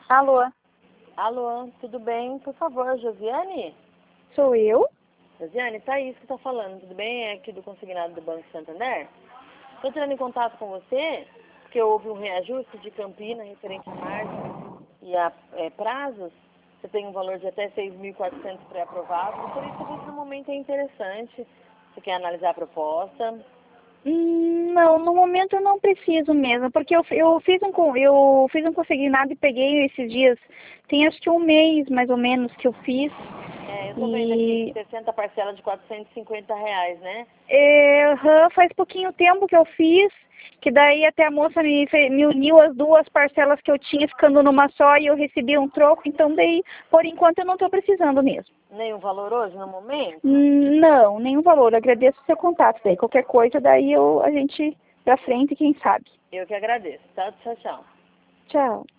Alô, Alô, tudo bem? Por favor, Josiane? sou eu? Josiane, Thaís que está falando, tudo bem? É aqui do consignado do Banco Santander. Estou entrando em contato com você, porque houve um reajuste de Campina referente a margem e a prazos. Você tem um valor de até 6.400 pré-aprovado. Gostaria de saber se no momento é interessante. Você quer analisar a proposta? Não, no momento eu não preciso mesmo, porque eu fiz um consignado e peguei esses dias, tem acho que um mês mais ou menos que eu fiz, Eu estou vendo aqui e 60 parcelas de R$ 450, né? faz pouquinho tempo que eu fiz, que daí até a moça me uniu as duas parcelas que eu tinha ficando numa só e eu recebi um troco, então daí, por enquanto eu não estou precisando mesmo. Nenhum valor hoje no momento? Não, nenhum valor. Agradeço o seu contato. Daí qualquer coisa, daí a gente pra frente, quem sabe. Eu que agradeço, tá? Tchau, tchau. Tchau.